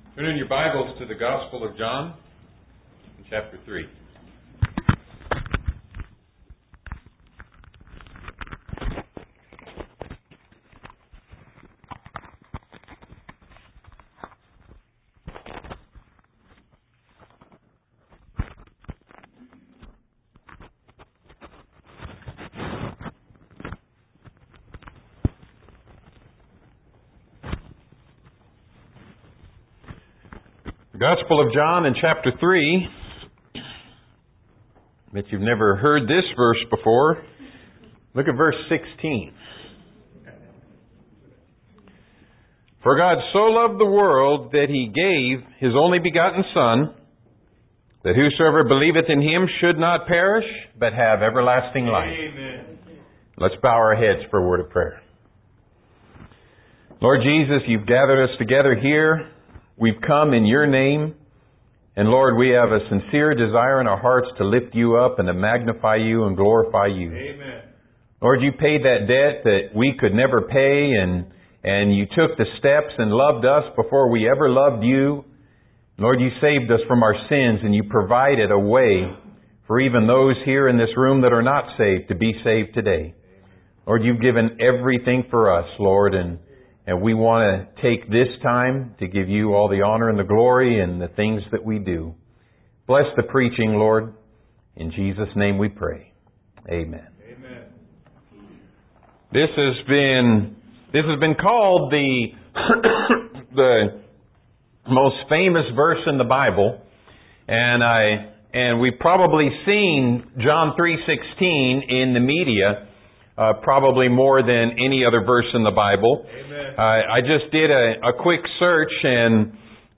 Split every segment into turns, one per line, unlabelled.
Turn in your Bibles to the Gospel of John, chapter 3. Gospel of John in chapter 3. Bet you've never heard this verse before. Look at verse 16. For God so loved the world that He gave His only begotten Son, that whosoever believeth in Him should not perish, but have everlasting life. Amen. Let's bow our heads for a word of prayer. Lord Jesus, You've gathered us together here. We've come in Your name, and Lord, we have a sincere desire in our hearts to lift You up and to magnify You and glorify You. Amen. Lord, You paid that debt that we could never pay, and You took the steps and loved us before we ever loved You. Lord, You saved us from our sins, and You provided a way for even those here in this room that are not saved to be saved today. Lord, You've given everything for us, Lord, and we want to take this time to give You all the honor and the glory and the things that we do. Bless the preaching, Lord. In Jesus' name we pray. Amen. Amen. This has been called the the most famous verse in the Bible, and we've probably seen John 3:16 in the media. Probably more than any other verse in the Bible. Amen. I just did a quick search and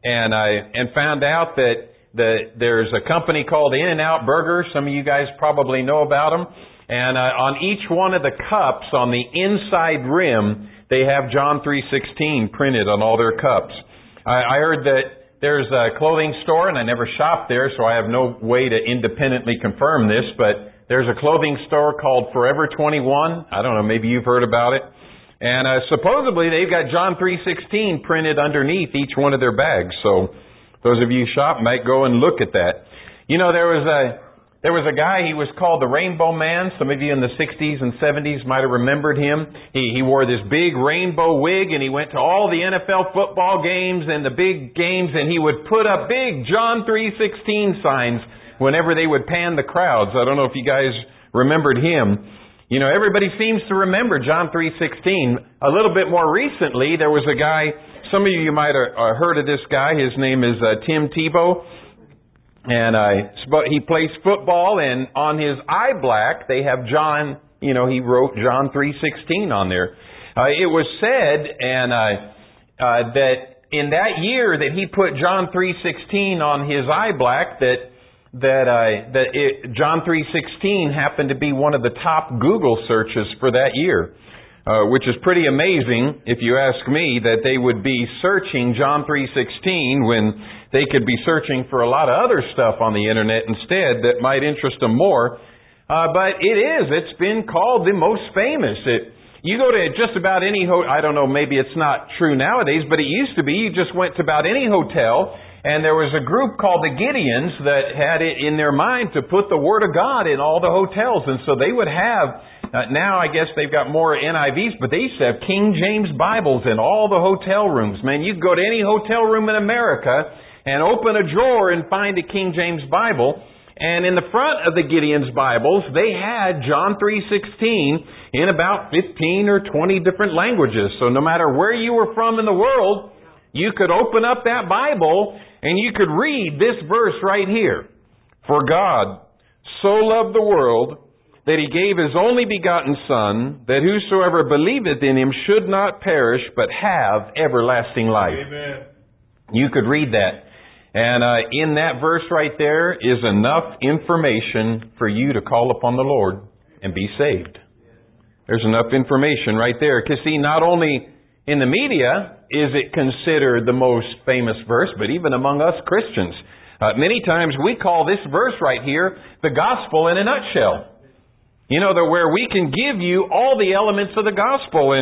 found out that there's a company called In-N-Out Burger. Some of you guys probably know about them. And on each one of the cups, on the inside rim, they have John 3:16 printed on all their cups. I heard that there's a clothing store, and I never shopped there, so I have no way to independently confirm this, but there's a clothing store called Forever 21. I don't know, maybe you've heard about it. And supposedly they've got John 3:16 printed underneath each one of their bags. So those of you who shop might go and look at that. You know, there was a guy, he was called the Rainbow Man. Some of you in the 60s and 70s might have remembered him. He wore this big rainbow wig, and he went to all the NFL football games and the big games, and he would put up big John 3:16 signs whenever they would pan the crowds. I don't know if you guys remembered him. You know, everybody seems to remember John 3:16. A little bit more recently, there was a guy, some of you might have heard of this guy. His name is Tim Tebow. And he plays football, and on his eye black, they have John, he wrote John 3:16 on there. It was said that in that year that he put John 3:16 on his eye black, John 3:16 happened to be one of the top Google searches for that year, which is pretty amazing, if you ask me, that they would be searching John 3:16 when they could be searching for a lot of other stuff on the internet instead that might interest them more. But it's been called the most famous. You go to just about any I don't know, maybe it's not true nowadays, but it used to be. You just went to about any hotel, and there was a group called the Gideons that had it in their mind to put the Word of God in all the hotels. And so they would have, now I guess they've got more NIVs, but they used to have King James Bibles in all the hotel rooms. Man, you could go to any hotel room in America and open a drawer and find a King James Bible. And in the front of the Gideons Bibles, they had John 3:16 in about 15 or 20 different languages. So no matter where you were from in the world, you could open up that Bible and you could read this verse right here. For God so loved the world that He gave His only begotten Son, that whosoever believeth in Him should not perish, but have everlasting life. Amen. You could read that. And in that verse right there is enough information for you to call upon the Lord and be saved. There's enough information right there. Because see, not only in the media is it considered the most famous verse, but even among us Christians. Many times we call this verse right here the gospel in a nutshell. You know, where we can give you all the elements of the gospel. And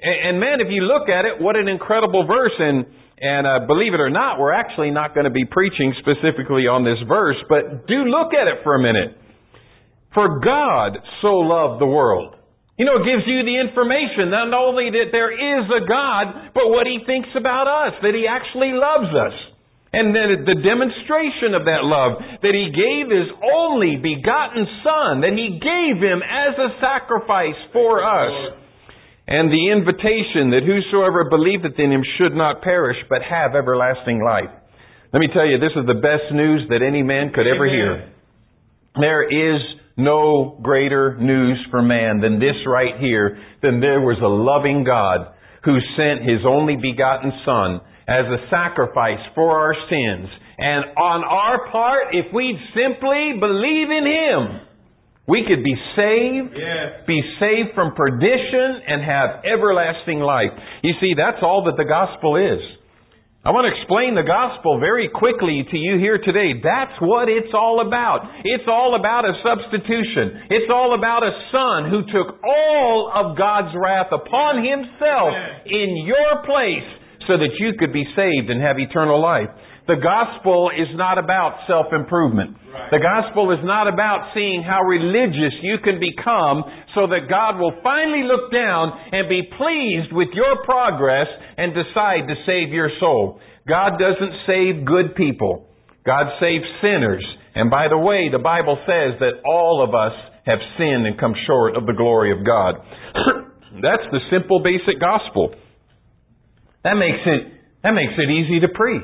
And man, if you look at it, what an incredible verse. And believe it or not, we're actually not going to be preaching specifically on this verse, but do look at it for a minute. For God so loved the world. You know, it gives you the information, not only that there is a God, but what He thinks about us, that He actually loves us. And then the demonstration of that love, that He gave His only begotten Son, that He gave Him as a sacrifice for us. And the invitation that whosoever believeth in Him should not perish, but have everlasting life. Let me tell you, this is the best news that any man could ever hear. There is no greater news for man than this right here, than there was a loving God who sent His only begotten Son as a sacrifice for our sins. And on our part, if we'd simply believe in Him, we could be saved, be saved from perdition, and have everlasting life. You see, that's all that the gospel is. I want to explain the gospel very quickly to you here today. That's what it's all about. It's all about a substitution. It's all about a Son who took all of God's wrath upon Himself in your place so that you could be saved and have eternal life. The gospel is not about self-improvement. The gospel is not about seeing how religious you can become so that God will finally look down and be pleased with your progress and decide to save your soul. God doesn't save good people. God saves sinners. And by the way, the Bible says that all of us have sinned and come short of the glory of God. That's the simple, basic gospel. That makes it easy to preach.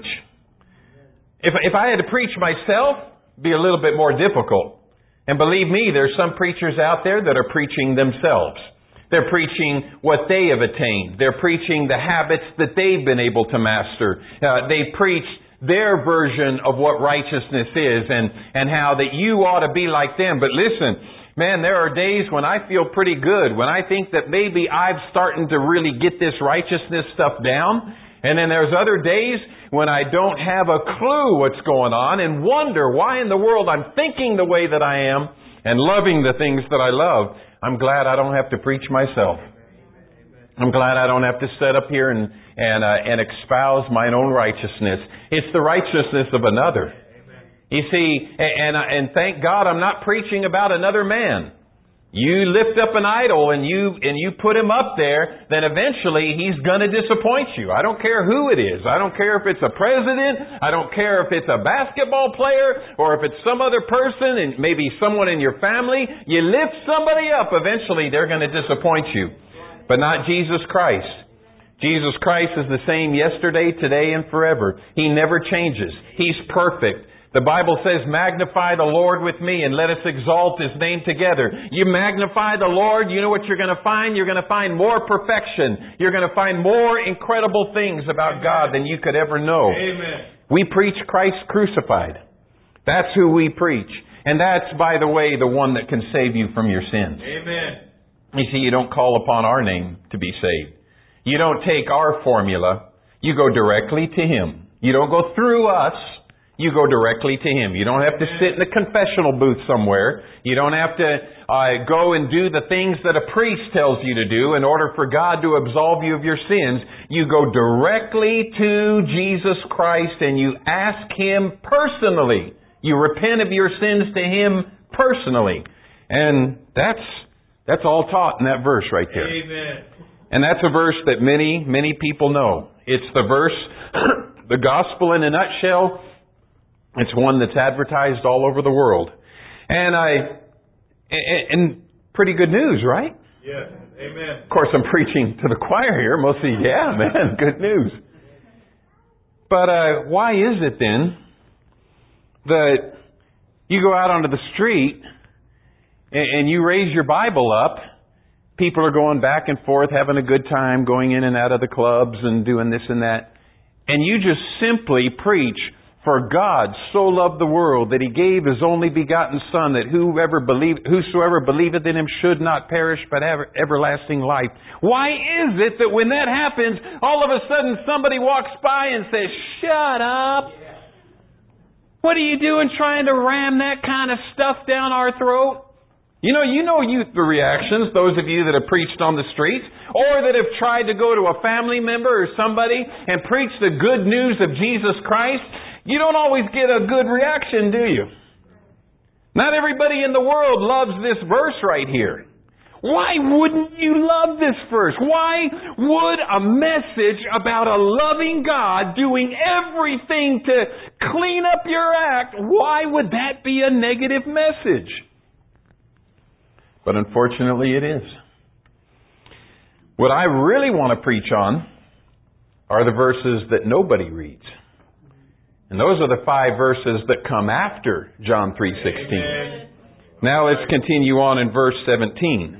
If I had to preach myself, it'd be a little bit more difficult. And believe me, there's some preachers out there that are preaching themselves. They're preaching what they have attained. They're preaching the habits that they've been able to master. They preach their version of what righteousness is and how that you ought to be like them. But listen, man, there are days when I feel pretty good, when I think that maybe I'm starting to really get this righteousness stuff down. And then there's other days when I don't have a clue what's going on and wonder why in the world I'm thinking the way that I am and loving the things that I love. I'm glad I don't have to preach myself. I'm glad I don't have to sit up here and espouse my own righteousness. It's the righteousness of another. You see, and thank God I'm not preaching about another man. You lift up an idol and you put him up there, then eventually he's going to disappoint you. I don't care who it is. I don't care if it's a president. I don't care if it's a basketball player or if it's some other person and maybe someone in your family. You lift somebody up, eventually they're going to disappoint you. But not Jesus Christ. Jesus Christ is the same yesterday, today, and forever. He never changes. He's perfect. The Bible says, magnify the Lord with me and let us exalt His name together. You magnify the Lord, you know what you're going to find? You're going to find more perfection. You're going to find more incredible things about God than you could ever know. Amen. We preach Christ crucified. That's who we preach. And that's, by the way, the one that can save you from your sins. Amen. You see, you don't call upon our name to be saved. You don't take our formula. You go directly to Him. You don't go through us. You go directly to Him. You don't have to sit in a confessional booth somewhere. You don't have to go and do the things that a priest tells you to do in order for God to absolve you of your sins. You go directly to Jesus Christ and you ask Him personally. You repent of your sins to Him personally. And that's all taught in that verse right there. Amen. And that's a verse that many, many people know. It's the verse, the gospel in a nutshell. It's one that's advertised all over the world. And pretty good news, right? Yes. Amen. Of course, I'm preaching to the choir here. Mostly, yeah, man, good news. But why is it then that you go out onto the street and you raise your Bible up, people are going back and forth, having a good time, going in and out of the clubs and doing this and that, and you just simply preach, for God so loved the world that He gave His only begotten Son, that whosoever believeth in Him should not perish but have everlasting life. Why is it that when that happens, all of a sudden somebody walks by and says, shut up? What are you doing trying to ram that kind of stuff down our throat? You know the reactions, those of you that have preached on the streets, or that have tried to go to a family member or somebody and preach the good news of Jesus Christ. You don't always get a good reaction, do you? Not everybody in the world loves this verse right here. Why wouldn't you love this verse? Why would a message about a loving God doing everything to clean up your act, why would that be a negative message? But unfortunately it is. What I really want to preach on are the verses that nobody reads. And those are the 5 verses that come after John 3:16. Now let's continue on in verse 17.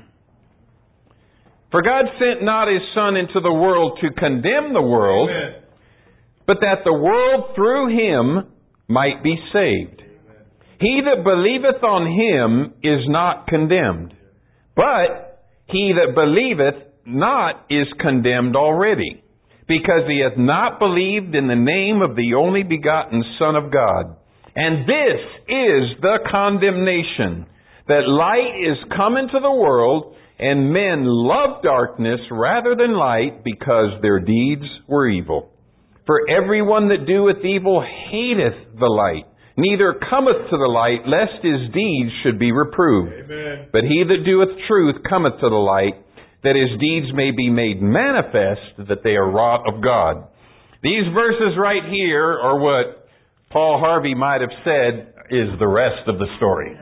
For God sent not His Son into the world to condemn the world, but that the world through Him might be saved. He that believeth on Him is not condemned, but he that believeth not is condemned already, because he hath not believed in the name of the only begotten Son of God. And this is the condemnation, that light is come into the world, and men love darkness rather than light, because their deeds were evil. For everyone that doeth evil hateth the light, neither cometh to the light, lest his deeds should be reproved. Amen. But he that doeth truth cometh to the light, that his deeds may be made manifest, that they are wrought of God. These verses right here are what Paul Harvey might have said is the rest of the story.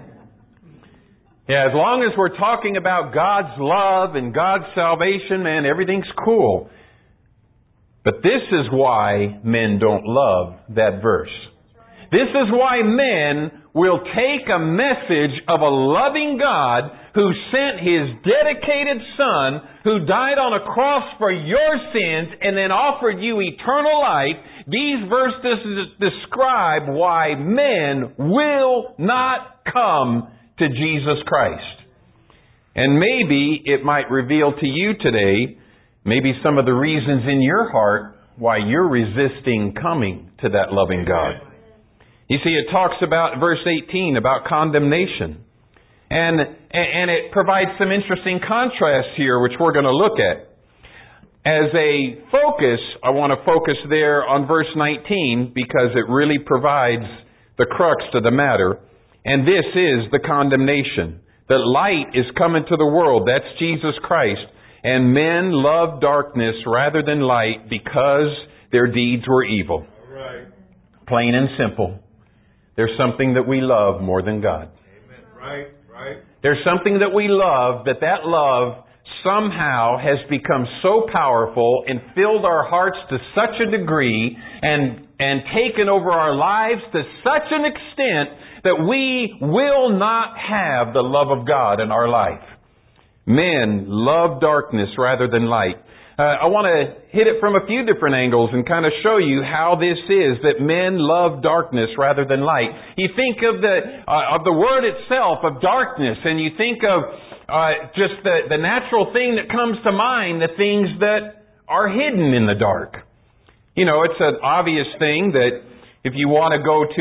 Yeah, as long as we're talking about God's love and God's salvation, man, everything's cool. But this is why men don't love that verse. This is why men will take a message of a loving God who sent His dedicated Son, who died on a cross for your sins and then offered you eternal life. These verses describe why men will not come to Jesus Christ. And maybe it might reveal to you today, maybe some of the reasons in your heart why you're resisting coming to that loving God. You see, it talks about, verse 18, about condemnation. And it provides some interesting contrasts here, which we're going to look at. As a focus, I want to focus there on verse 19, because it really provides the crux to the matter. And this is the condemnation. That light is coming to the world. That's Jesus Christ. And men love darkness rather than light, because their deeds were evil. Right. Plain and simple. There's something that we love more than God. Amen. Right, right. There's something that we love, that love somehow has become so powerful and filled our hearts to such a degree and taken over our lives to such an extent that we will not have the love of God in our life. Men love darkness rather than light. I want to hit it from a few different angles and kind of show you how this is that men love darkness rather than light. You think of the word itself, of darkness, and you think of just the natural thing that comes to mind, the things that are hidden in the dark. You know, it's an obvious thing that if you want to go to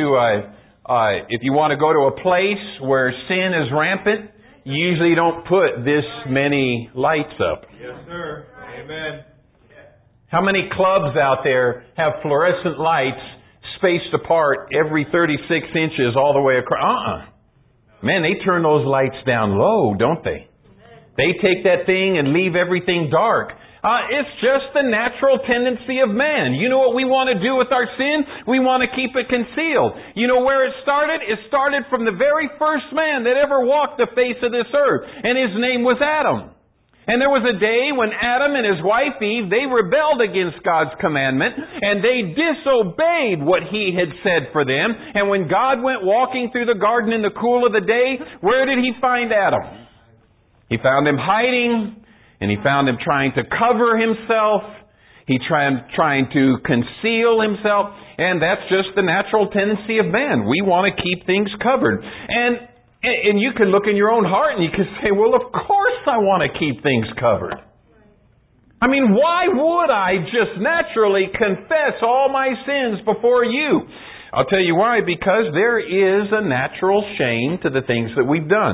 a place where sin is rampant, you usually don't put this many lights up. Yes, sir. Amen. How many clubs out there have fluorescent lights spaced apart every 36 inches all the way across? Man, they turn those lights down low, don't they? They take that thing and leave everything dark. It's just the natural tendency of man. You know what we want to do with our sin? We want to keep it concealed. You know where it started? It started from the very first man that ever walked the face of this earth. And his name was Adam. And there was a day when Adam and his wife Eve, they rebelled against God's commandment, and they disobeyed what He had said for them. And when God went walking through the garden in the cool of the day, where did He find Adam? He found him hiding, and He found him trying to cover himself. He trying to conceal himself, and that's just the natural tendency of man. We want to keep things covered. And you can look in your own heart and you can say, well, of course I want to keep things covered. I mean, why would I just naturally confess all my sins before you? I'll tell you why. Because there is a natural shame to the things that we've done.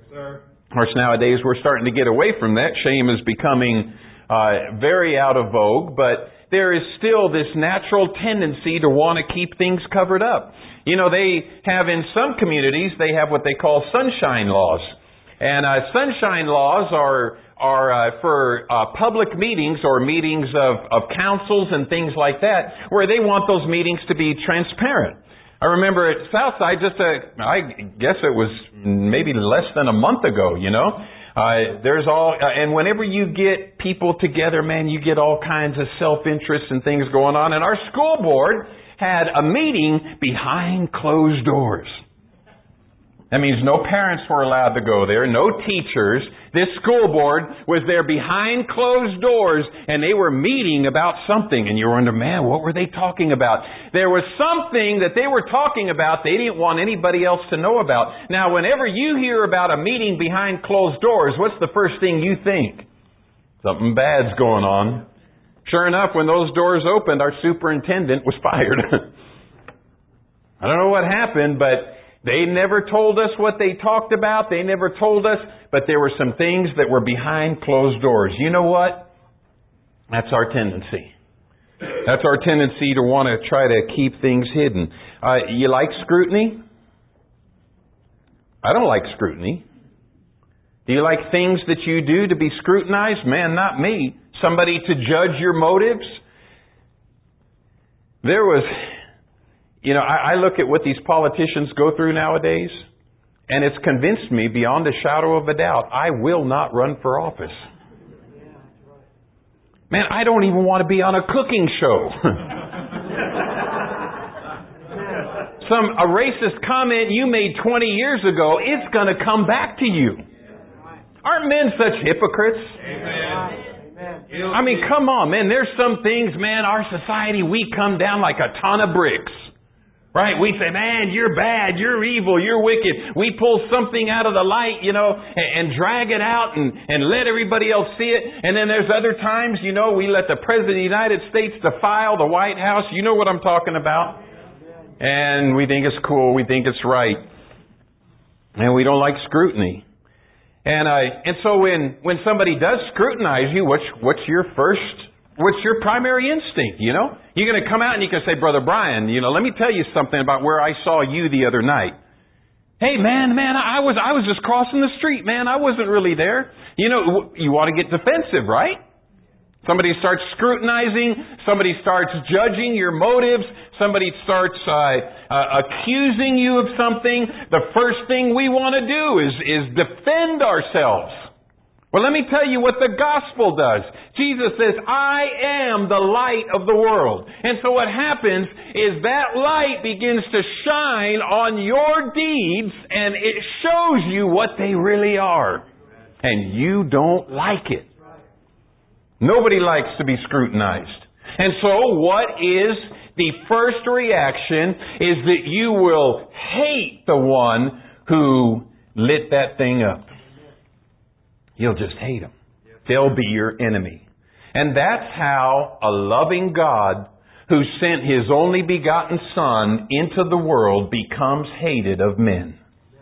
Of course, nowadays we're starting to get away from that. Shame is becoming very out of vogue, but there is still this natural tendency to want to keep things covered up. You know, they have in some communities, they have what they call sunshine laws. And sunshine laws are for public meetings or meetings of councils and things like that, where they want those meetings to be transparent. I remember at Southside, I guess it was maybe less than a month ago, you know. And whenever you get people together, man, you get all kinds of self-interest and things going on. And our school board had a meeting behind closed doors. That means no parents were allowed to go there, no teachers. This school board was there behind closed doors, and they were meeting about something. And you wonder, man, what were they talking about? There was something that they were talking about they didn't want anybody else to know about. Now, whenever you hear about a meeting behind closed doors, what's the first thing you think? Something bad's going on. Sure enough, when those doors opened, our superintendent was fired. I don't know what happened, but they never told us what they talked about. They never told us, but there were some things that were behind closed doors. You know what? That's our tendency. That's our tendency to want to try to keep things hidden. You like scrutiny? I don't like scrutiny. Do you like things that you do to be scrutinized? Man, not me. Somebody to judge your motives? There was... You know, I look at what these politicians go through nowadays, and it's convinced me beyond a shadow of a doubt, I will not run for office. Man, I don't even want to be on a cooking show. A racist comment you made 20 years ago, it's going to come back to you. Aren't men such hypocrites? Amen. I mean, come on, man. There's some things, man, our society, we come down like a ton of bricks. Right? We say, man, you're bad, you're evil, you're wicked. We pull something out of the light, you know, and drag it out and let everybody else see it. And then there's other times, you know, we let the President of the United States defile the White House. You know what I'm talking about. And we think it's cool, we think it's right. And we don't like scrutiny. And so when somebody does scrutinize you, what's your primary instinct, you know? You're going to come out and you can say, Brother Brian, you know, let me tell you something about where I saw you the other night. Hey, man, I was just crossing the street, man. I wasn't really there. You know, you want to get defensive, right? Somebody starts scrutinizing. Somebody starts judging your motives. Somebody starts accusing you of something. The first thing we want to do is defend ourselves. Well, let me tell you what the gospel does. Jesus says, I am the light of the world. And so what happens is that light begins to shine on your deeds, and it shows you what they really are. And you don't like it. Nobody likes to be scrutinized. And so what is the first reaction is that you will hate the one who lit that thing up. You'll just hate them. They'll be your enemy. And that's how a loving God who sent His only begotten Son into the world becomes hated of men.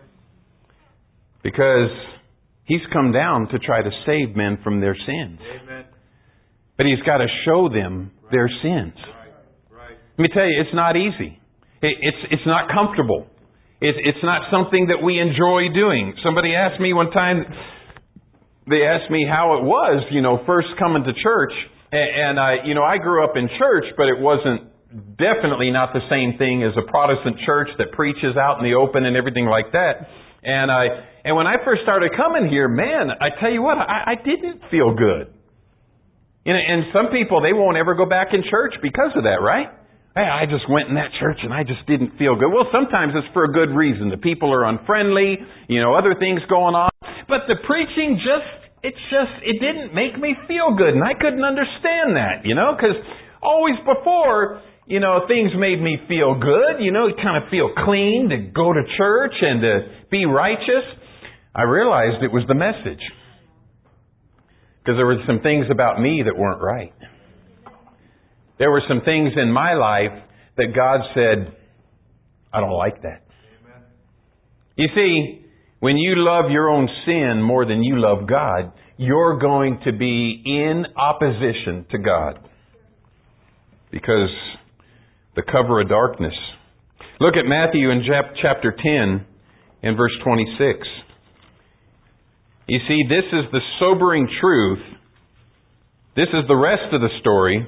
Because He's come down to try to save men from their sins. Amen. But He's got to show them their sins. Right. Let me tell you, it's not easy. It's not comfortable. It's not something that we enjoy doing. Somebody asked me one time... They asked me how it was, you know, first coming to church. And I grew up in church, but it wasn't definitely not the same thing as a Protestant church that preaches out in the open and everything like that. And when I first started coming here, man, I tell you what, I didn't feel good. And some people, they won't ever go back in church because of that, right? Hey, I just went in that church and I just didn't feel good. Well, sometimes it's for a good reason. The people are unfriendly, you know, other things going on. But the preaching it didn't make me feel good. And I couldn't understand that, you know, because always before, you know, things made me feel good. You know, you kind of feel clean to go to church and to be righteous. I realized it was the message. Because there were some things about me that weren't right. There were some things in my life that God said, I don't like that. Amen. You see, when you love your own sin more than you love God, you're going to be in opposition to God. Because the cover of darkness. Look at Matthew in chapter 10 and verse 26. You see, this is the sobering truth. This is the rest of the story.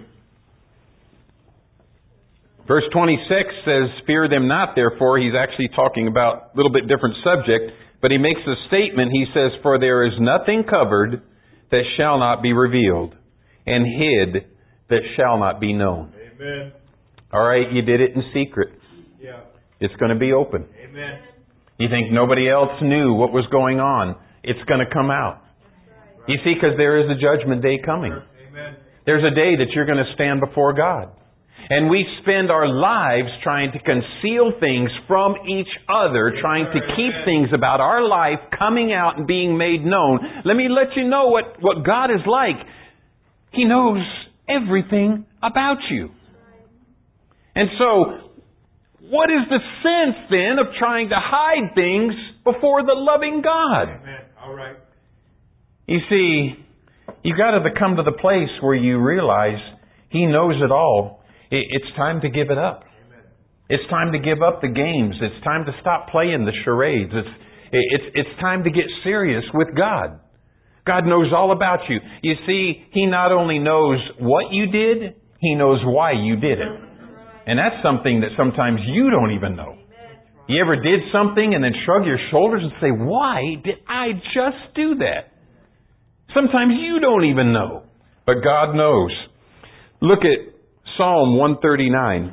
Verse 26 says, "Fear them not, therefore." He's actually talking about a little bit different subject, but he makes a statement. He says, "For there is nothing covered that shall not be revealed, and hid that shall not be known."
Amen.
All right, you did it in secret.
Yeah.
It's going to be open.
Amen.
You think nobody else knew what was going on. It's going to come out. You see, because there is a judgment day coming.
Amen.
There's a day that you're going to stand before God. And we spend our lives trying to conceal things from each other, trying to keep things about our life coming out and being made known. Let me let you know what God is like. He knows everything about you. And so, what is the sense then of trying to hide things before the loving God?
Amen. All right.
You see, you've got to come to the place where you realize He knows it all. It's time to give it up.
Amen.
It's time to give up the games. It's time to stop playing the charades. It's time to get serious with God. God knows all about you. You see, He not only knows what you did, He knows why you did it. And that's something that sometimes you don't even know. You ever did something and then shrug your shoulders and say, "Why did I just do that?" Sometimes you don't even know. But God knows. Look at Psalm 139.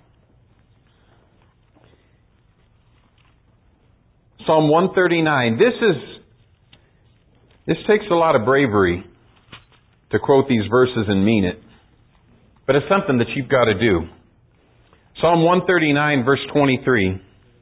Psalm 139. This takes a lot of bravery to quote these verses and mean it. But it's something that you've got to do. Psalm 139, verse 23.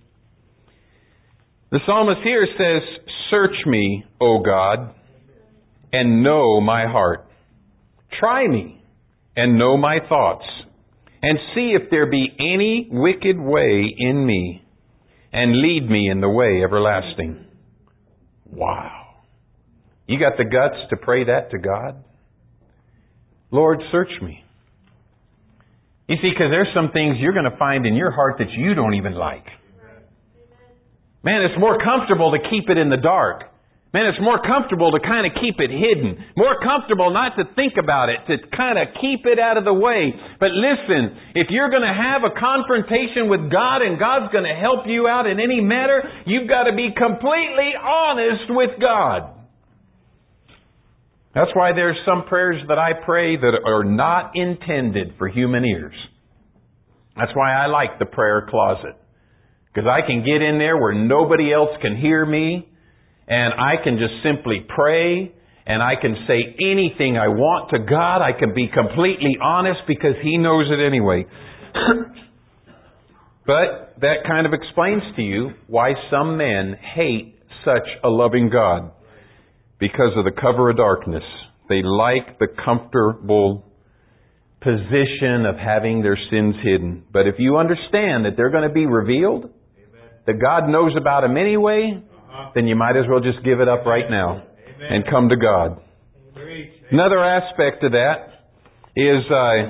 The psalmist here says, "Search me, O God, and know my heart. Try me and know my thoughts, and see if there be any wicked way in me, and lead me in the way everlasting." Wow. You got the guts to pray that to God? Lord, search me. You see, because there's some things you're going to find in your heart that you don't even like. Man, it's more comfortable to keep it in the dark. Man, it's more comfortable to kind of keep it hidden. More comfortable not to think about it, to kind of keep it out of the way. But listen, if you're going to have a confrontation with God and God's going to help you out in any matter, you've got to be completely honest with God. That's why there's some prayers that I pray that are not intended for human ears. That's why I like the prayer closet. Because I can get in there where nobody else can hear me, and I can just simply pray, and I can say anything I want to God. I can be completely honest because He knows it anyway. But that kind of explains to you why some men hate such a loving God. Because of the cover of darkness. They like the comfortable position of having their sins hidden. But if you understand that they're going to be revealed, that God knows about them anyway, then you might as well just give it up right now and come to God. Another aspect of that is,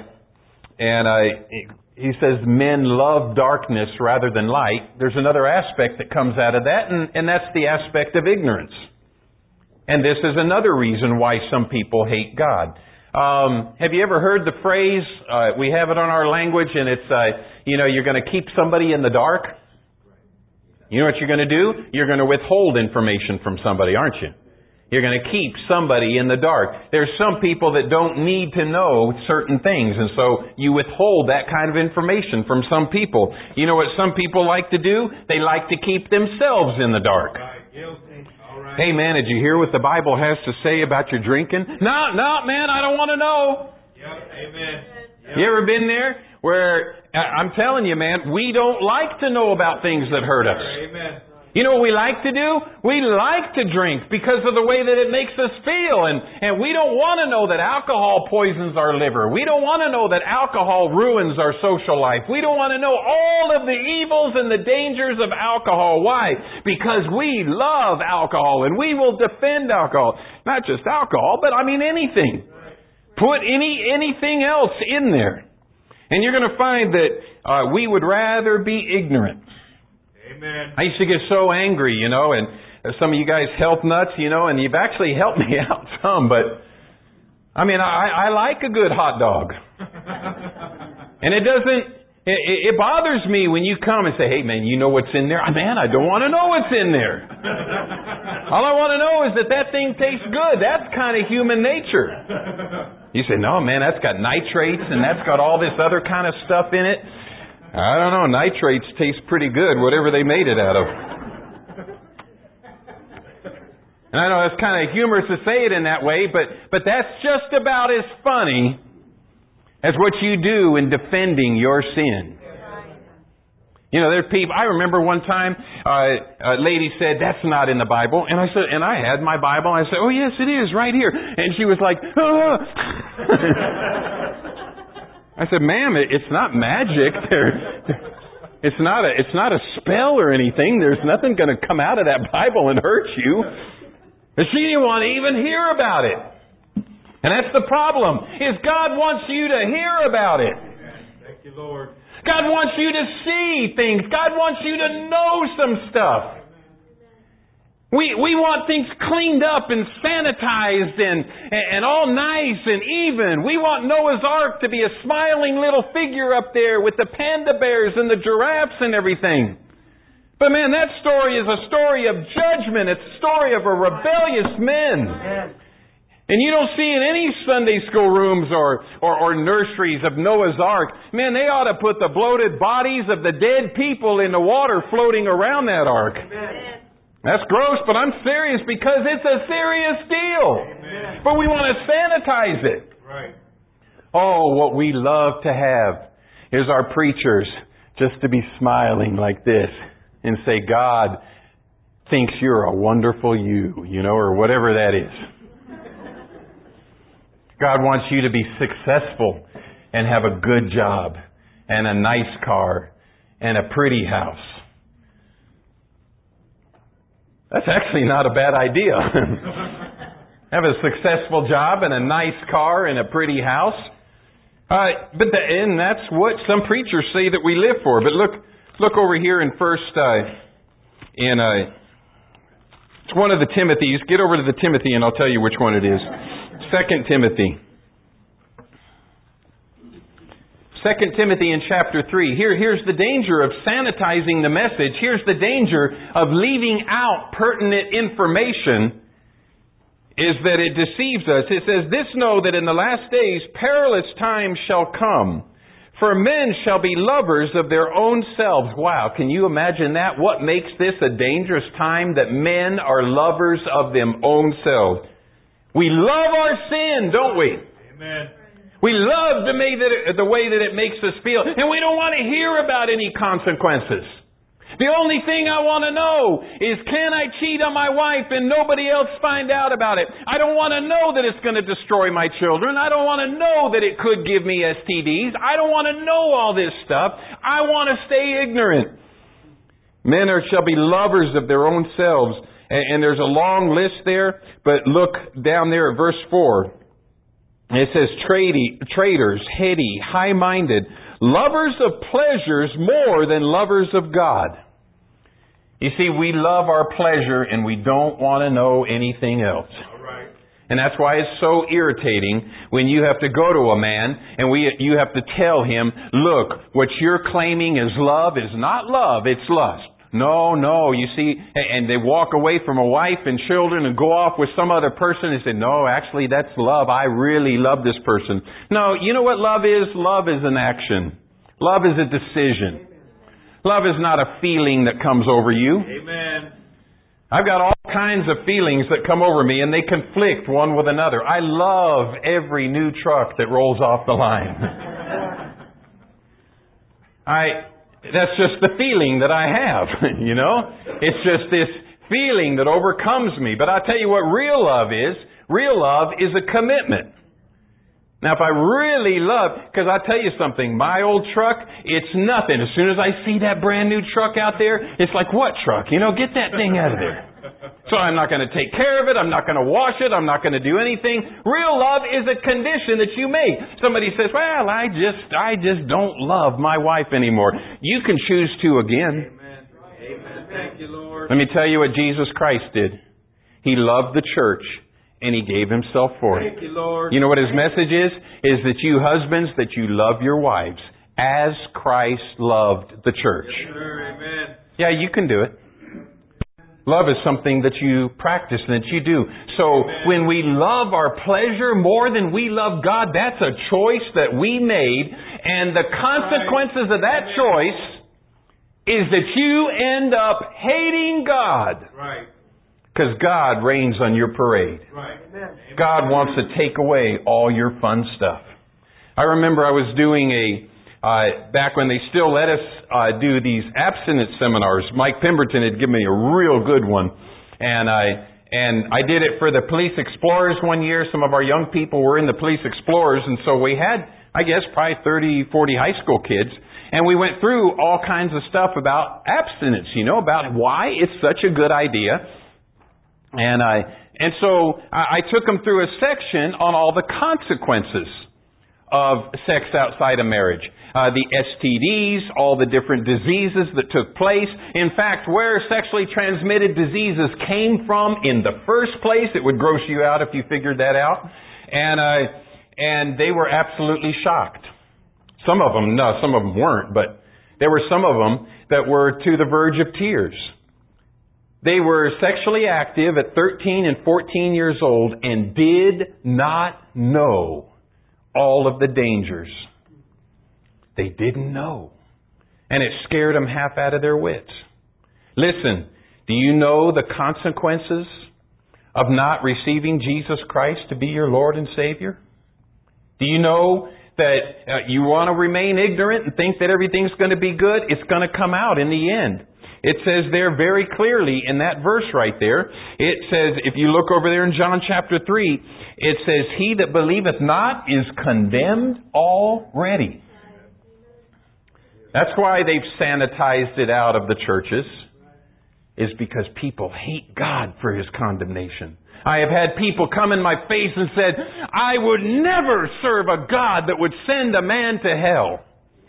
he says men love darkness rather than light. There's another aspect that comes out of that, and that's the aspect of ignorance. And this is another reason why some people hate God. Have you ever heard the phrase, we have it on our language, and it's, you're going to keep somebody in the dark? You know what you're going to do? You're going to withhold information from somebody, aren't you? You're going to keep somebody in the dark. There's some people that don't need to know certain things, and so you withhold that kind of information from some people. You know what some people like to do? They like to keep themselves in the dark. Hey man, did you hear what the Bible has to say about your drinking? No, man, I don't want to know.
Yep, amen. Yep.
You ever been there where, I'm telling you man, we don't like to know about things that hurt us.
Amen.
You know what we like to do? We like to drink because of the way that it makes us feel. And we don't want to know that alcohol poisons our liver. We don't want to know that alcohol ruins our social life. We don't want to know all of the evils and the dangers of alcohol. Why? Because we love alcohol and we will defend alcohol. Not just alcohol, but I mean anything. Put anything else in there. And you're going to find that we would rather be ignorant.
Amen.
I used to get so angry, and some of you guys health nuts, and you've actually helped me out some, but I mean, I like a good hot dog. And it bothers me when you come and say, hey man, you know what's in there? Man, I don't want to know what's in there. All I want to know is that thing tastes good. That's kind of human nature. You say, no man, that's got nitrates and that's got all this other kind of stuff in it. I don't know, nitrates taste pretty good, whatever they made it out of. And I know it's kind of humorous to say it in that way, but that's just about as funny as what you do in defending your sin. There's people, I remember one time, a lady said, that's not in the Bible. And I said, and I had my Bible, and I said, oh yes, it is, right here. And she was like, I said, ma'am, it's not magic. It's not a spell or anything. There's nothing going to come out of that Bible and hurt you. But she didn't want to even hear about it. And that's the problem, is God wants you to hear about it.
Thank you, Lord.
God wants you to see things. God wants you to know some stuff. We want things cleaned up and sanitized and all nice and even. We want Noah's Ark to be a smiling little figure up there with the panda bears and the giraffes and everything. But man, that story is a story of judgment. It's a story of a rebellious men. And you don't see in any Sunday school rooms or nurseries of Noah's Ark. Man, they ought to put the bloated bodies of the dead people in the water floating around that ark. Amen. That's gross, but I'm serious because it's a serious deal. Amen. But we want to sanitize it.
Right.
Oh, what we love to have is our preachers just to be smiling like this and say, God thinks you're a wonderful or whatever that is. God wants you to be successful and have a good job and a nice car and a pretty house. That's actually not a bad idea. Have a successful job and a nice car and a pretty house. And that's what some preachers say that we live for. But look over here in it's one of the Timothys. Get over to the Timothy and I'll tell you which one it is. 2 Timothy. 2 Timothy in chapter 3. Here's the danger of sanitizing the message. Here's the danger of leaving out pertinent information, is that it deceives us. It says, this know that in the last days perilous times shall come. For men shall be lovers of their own selves. Wow, can you imagine that? What makes this a dangerous time? That men are lovers of them own selves. We love our sin, don't we?
Amen.
We love the way that it makes us feel. And we don't want to hear about any consequences. The only thing I want to know is, can I cheat on my wife and nobody else find out about it? I don't want to know that it's going to destroy my children. I don't want to know that it could give me STDs. I don't want to know all this stuff. I want to stay ignorant. Men shall be lovers of their own selves. And there's a long list there, but look down there at verse 4. It says, traitors, heady, high-minded, lovers of pleasures more than lovers of God. You see, we love our pleasure and we don't want to know anything else.
All right.
And that's why it's so irritating when you have to go to a man and you have to tell him, look, what you're claiming is love is not love, it's lust. No, you see, and they walk away from a wife and children and go off with some other person and say, no, actually that's love. I really love this person. No, you know what love is? Love is an action. Love is a decision. Love is not a feeling that comes over you.
Amen.
I've got all kinds of feelings that come over me and they conflict one with another. I love every new truck that rolls off the line. That's just the feeling that I have, you know? It's just this feeling that overcomes me. But I'll tell you what real love is. Real love is a commitment. Now, if I really love, because I'll tell you something, my old truck, it's nothing. As soon as I see that brand new truck out there, it's like, what truck? You know, get that thing out of there. So I'm not going to take care of it. I'm not going to wash it. I'm not going to do anything. Real love is a condition that you make. Somebody says, well, I just don't love my wife anymore. You can choose to again.
Amen. Amen. Thank you, Lord.
Let me tell you what Jesus Christ did. He loved the church. And He gave Himself for it.
Thank you, Lord.
You know what His message is? Is that you husbands, that you love your wives as Christ loved the church.
Yes, sir. Amen.
Yeah, you can do it. Love is something that you practice and that you do. So when we love our pleasure more than we love God, that's a choice that we made. And the consequences of that choice is that you end up hating God.
Right.
Because God reigns on your parade.
Right.
God wants to take away all your fun stuff. I remember I was doing back when they still let us do these abstinence seminars. Mike Pemberton had given me a real good one. And I did it for the Police Explorers one year. Some of our young people were in the Police Explorers. And so we had, I guess, probably 30, 40 high school kids. And we went through all kinds of stuff about abstinence, you know, about why it's such a good idea. And so I took them through a section on all the consequences of sex outside of marriage. The STDs, all the different diseases that took place. In fact, where sexually transmitted diseases came from in the first place. It would gross you out if you figured that out. And they were absolutely shocked. Some of them weren't, but there were some of them that were to the verge of tears. They were sexually active at 13 and 14 years old and did not know all of the dangers. They didn't know. And it scared them half out of their wits. Listen, do you know the consequences of not receiving Jesus Christ to be your Lord and Savior? Do you know that you want to remain ignorant and think that everything's going to be good? It's going to come out in the end. It says there very clearly in that verse right there, it says, if you look over there in John chapter 3, it says, he that believeth not is condemned already. That's why they've sanitized it out of the churches, is because people hate God for His condemnation. I have had people come in my face and said, I would never serve a God that would send a man to hell.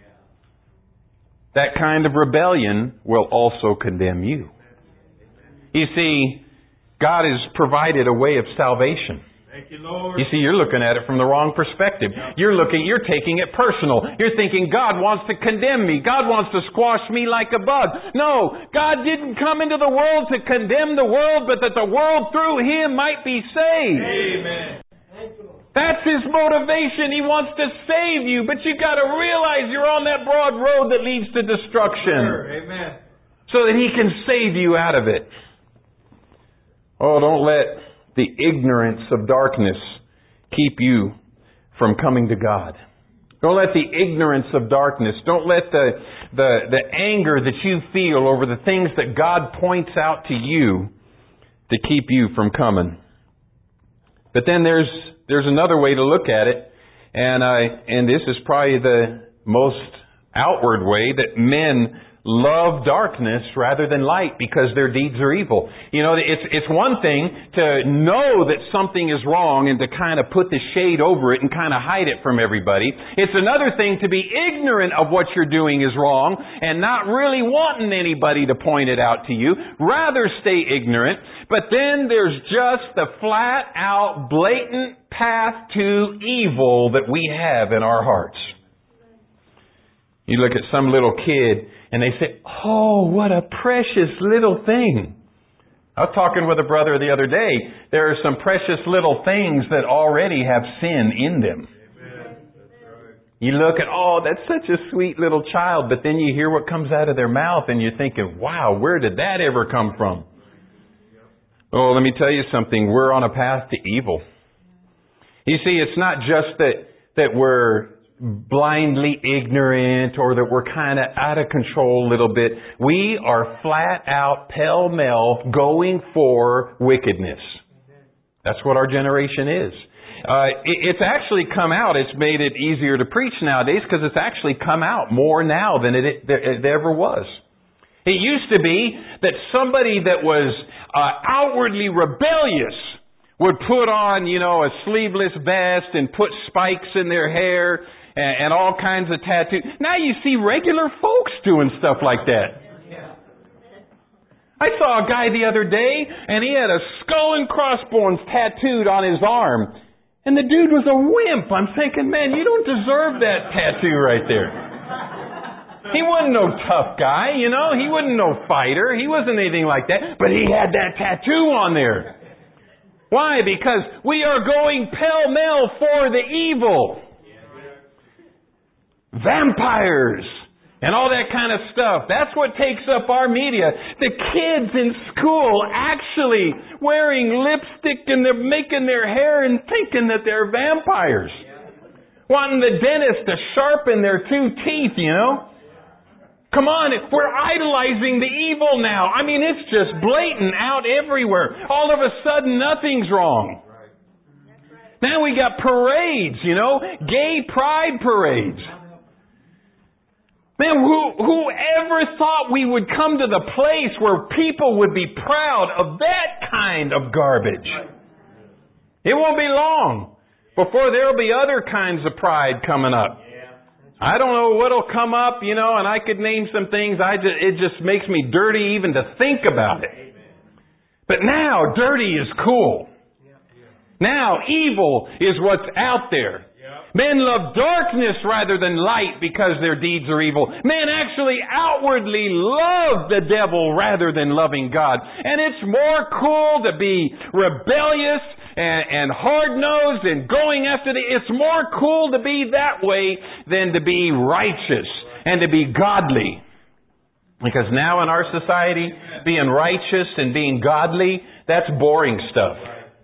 That kind of rebellion will also condemn you. You see, God has provided a way of salvation.
Thank you, Lord.
You see, you're looking at it from the wrong perspective. You're taking it personal. You're thinking God wants to condemn me. God wants to squash me like a bug. No, God didn't come into the world to condemn the world, but that the world through Him might be saved.
Amen.
That's His motivation. He wants to save you, but you've got to realize you're on that broad road that leads to destruction.
Sure. Amen.
So that He can save you out of it. Oh, don't let the ignorance of darkness keep you from coming to God. Don't let the ignorance of darkness, don't let the anger that you feel over the things that God points out to you to keep you from coming. But then there's another way to look at it, and this is probably the most outward way, that men love darkness rather than light because their deeds are evil. You know, it's one thing to know that something is wrong and to kind of put the shade over it and kind of hide it from everybody. It's another thing to be ignorant of what you're doing is wrong and not really wanting anybody to point it out to you. Rather stay ignorant. But then there's just the flat out blatant path to evil that we have in our hearts. You look at some little kid and they say, oh, what a precious little thing. I was talking with a brother the other day. There are some precious little things that already have sin in them.
Amen. That's right.
You look at, oh, that's such a sweet little child, but then you hear what comes out of their mouth and you're thinking, wow, where did that ever come from? Oh, let me tell you something. We're on a path to evil. You see, it's not just that we're blindly ignorant or that we're kind of out of control a little bit. We are flat out, pell-mell, going for wickedness. That's what our generation is. It's actually come out. It's made it easier to preach nowadays because it's actually come out more now than it ever was. It used to be that somebody that was outwardly rebellious would put on, a sleeveless vest and put spikes in their hair and all kinds of tattoos. Now you see regular folks doing stuff like that. I saw a guy the other day and he had a skull and crossbones tattooed on his arm. And the dude was a wimp. I'm thinking, man, you don't deserve that tattoo right there. He wasn't no tough guy, He wasn't no fighter. He wasn't anything like that. But he had that tattoo on there. Why? Because we are going pell-mell for the evil. Vampires and all that kind of stuff. That's what takes up our media. The kids in school actually wearing lipstick and they're making their hair and thinking that they're vampires. Wanting the dentist to sharpen their 2 teeth, Come on, we're idolizing the evil now. I mean, it's just blatant out everywhere. All of a sudden, nothing's wrong. Now we got parades, gay pride parades. Man, whoever thought we would come to the place where people would be proud of that kind of garbage? It won't be long before there'll be other kinds of pride coming up. I don't know what'll come up, and I could name some things. It just makes me dirty even to think about it. But now, dirty is cool. Now, evil is what's out there. Men love darkness rather than light because their deeds are evil. Men actually outwardly love the devil rather than loving God. And it's more cool to be rebellious and hard-nosed and going after it's more cool to be that way than to be righteous and to be godly. Because now in our society, being righteous and being godly, that's boring stuff.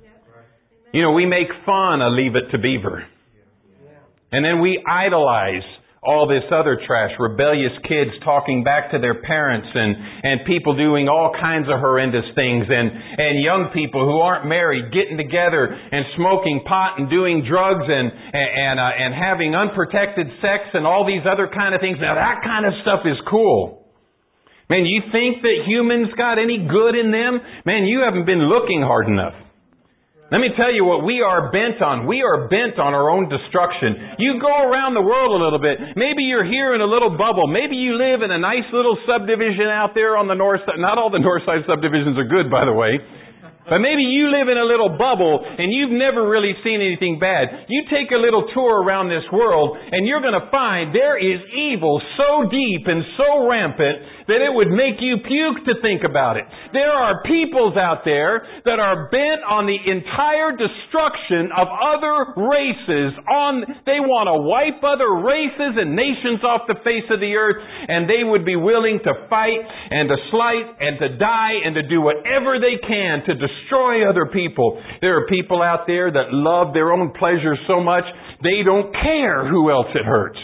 We make fun of Leave It to Beaver. And then we idolize all this other trash, rebellious kids talking back to their parents and people doing all kinds of horrendous things and young people who aren't married getting together and smoking pot and doing drugs and having unprotected sex and all these other kind of things. Now that kind of stuff is cool. Man, you think that humans got any good in them? Man, you haven't been looking hard enough. Let me tell you what we are bent on. We are bent on our own destruction. You go around the world a little bit. Maybe you're here in a little bubble. Maybe you live in a nice little subdivision out there on the north side. Not all the north side subdivisions are good, by the way. But maybe you live in a little bubble and you've never really seen anything bad. You take a little tour around this world and you're going to find there is evil so deep and so rampant that it would make you puke to think about it. There are peoples out there that are bent on the entire destruction of other races. They want to wipe other races and nations off the face of the earth, and they would be willing to fight and to slight and to die and to do whatever they can to destroy other people. There are people out there that love their own pleasure so much they don't care who else it hurts.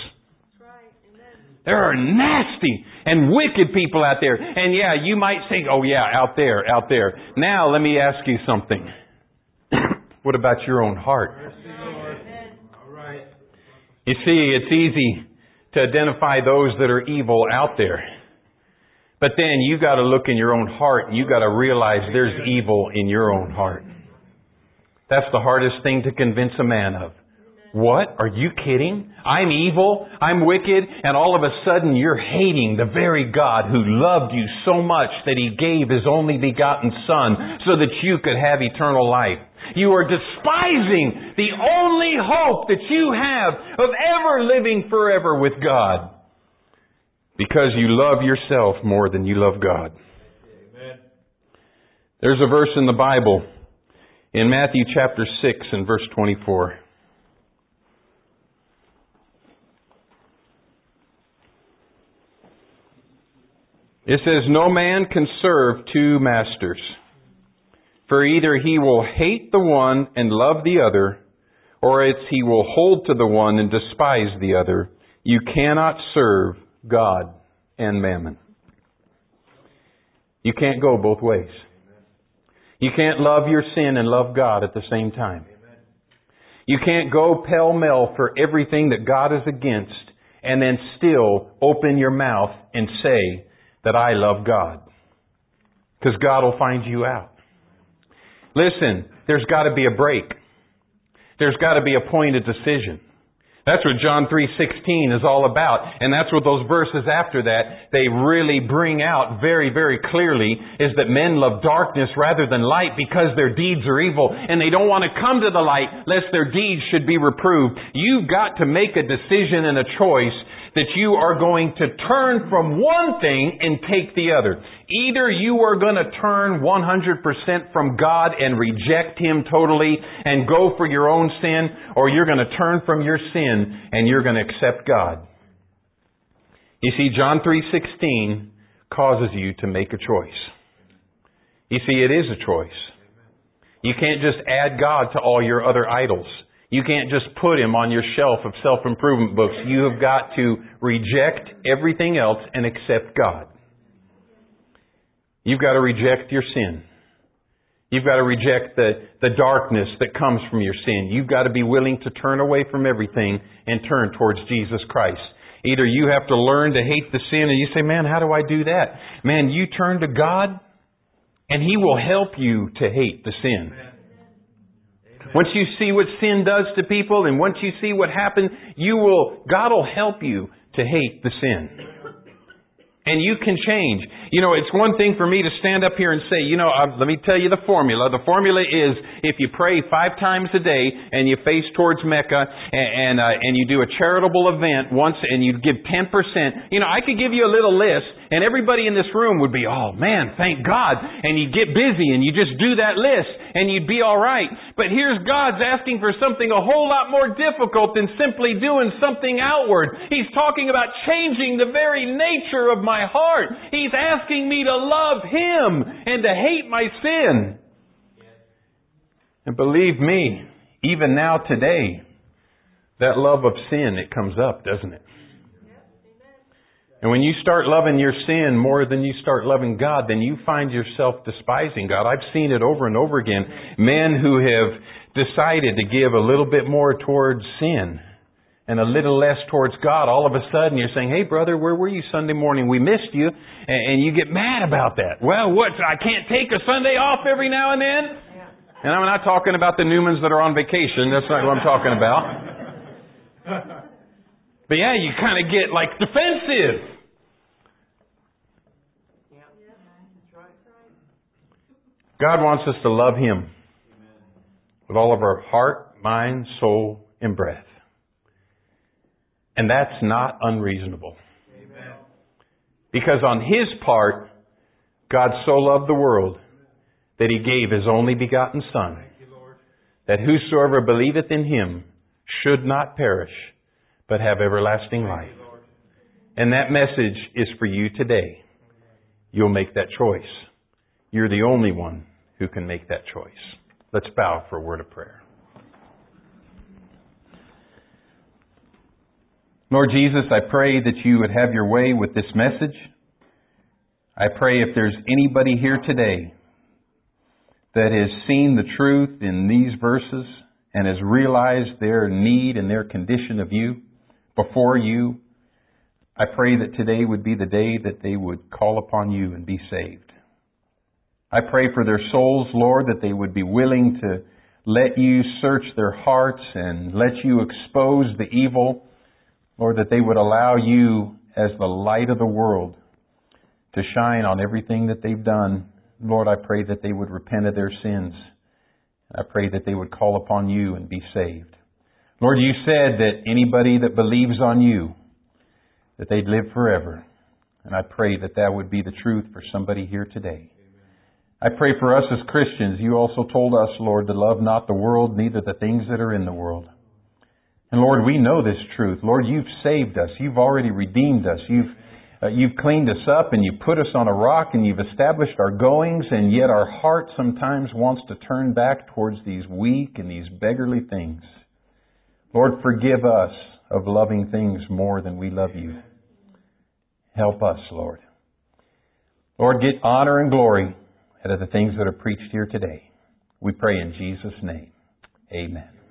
There are nasty and wicked people out there. And yeah, you might think, oh yeah, out there. Now let me ask you something. What about your own heart? You see, it's easy to identify those that are evil out there. But then you got to look in your own heart and you got to realize there's evil in your own heart. That's the hardest thing to convince a man of. What? Are you kidding? I'm evil, I'm wicked, and all of a sudden you're hating the very God who loved you so much that He gave His only begotten Son so that you could have eternal life. You are despising the only hope that you have of ever living forever with God because you love yourself more than you love God. Amen. There's a verse in the Bible in Matthew chapter 6 and verse 24. It says, "No man can serve 2 masters, for either he will hate the one and love the other, or else he will hold to the one and despise the other. You cannot serve God and mammon. You can't go both ways. You can't love your sin and love God at the same time. You can't go pell-mell for everything that God is against and then still open your mouth and say that I love God. Because God will find you out. Listen, there's got to be a break. There's got to be a point of decision. That's what John 3:16 is all about. And that's what those verses after that, they really bring out very, very clearly, is that men love darkness rather than light because their deeds are evil. And they don't want to come to the light lest their deeds should be reproved. You've got to make a decision and a choice that you are going to turn from one thing and take the other. Either you are going to turn 100% from God and reject Him totally and go for your own sin, or you're going to turn from your sin and you're going to accept God. You see, John 3:16 causes you to make a choice. You see, it is a choice. You can't just add God to all your other idols. You can't just put Him on your shelf of self-improvement books. You have got to reject everything else and accept God. You've got to reject your sin. You've got to reject the darkness that comes from your sin. You've got to be willing to turn away from everything and turn towards Jesus Christ. Either you have to learn to hate the sin, and you say, man, how do I do that? Man, you turn to God, and He will help you to hate the sin. Once you see what sin does to people, and once you see what happens, God will help you to hate the sin. And you can change. You know, it's one thing for me to stand up here and say, let me tell you the formula. The formula is if you pray 5 times a day and you face towards Mecca and you do a charitable event once and you give 10%, I could give you a little list and everybody in this room would be, oh man, thank God. And you get busy and you just do that list and you'd be all right. But here's God's asking for something a whole lot more difficult than simply doing something outward. He's talking about changing the very nature of my heart. He's asking me to love Him and to hate my sin. And believe me, even now today, that love of sin, it comes up, doesn't it? And when you start loving your sin more than you start loving God, then you find yourself despising God. I've seen it over and over again. Men who have decided to give a little bit more towards sin and a little less towards God, all of a sudden you're saying, hey brother, where were you Sunday morning? We missed you. And you get mad about that. Well, I can't take a Sunday off every now and then? And I'm not talking about the Newmans that are on vacation. That's not what I'm talking about. But yeah, you kind of get like defensive. God wants us to love Him with all of our heart, mind, soul, and breath. And that's not unreasonable. Amen. Because on His part, God so loved the world that He gave His only begotten Son, that whosoever believeth in Him should not perish, but have everlasting life. And that message is for you today. You'll make that choice. You're the only one who can make that choice. Let's bow for a word of prayer. Lord Jesus, I pray that You would have Your way with this message. I pray if there's anybody here today that has seen the truth in these verses and has realized their need and their condition of You, before You, I pray that today would be the day that they would call upon You and be saved. I pray for their souls, Lord, that they would be willing to let You search their hearts and let You expose the evil. Lord, that they would allow You as the light of the world to shine on everything that they've done. Lord, I pray that they would repent of their sins. I pray that they would call upon You and be saved. Lord, You said that anybody that believes on You, that they'd live forever. And I pray that that would be the truth for somebody here today. I pray for us as Christians. You also told us, Lord, to love not the world, neither the things that are in the world. And Lord, we know this truth. Lord, You've saved us. You've already redeemed us. You've cleaned us up and You put us on a rock and You've established our goings, and yet our heart sometimes wants to turn back towards these weak and these beggarly things. Lord, forgive us of loving things more than we love you. Help us, Lord. Lord, get honor and glory out of the things that are preached here today. We pray in Jesus' name. Amen.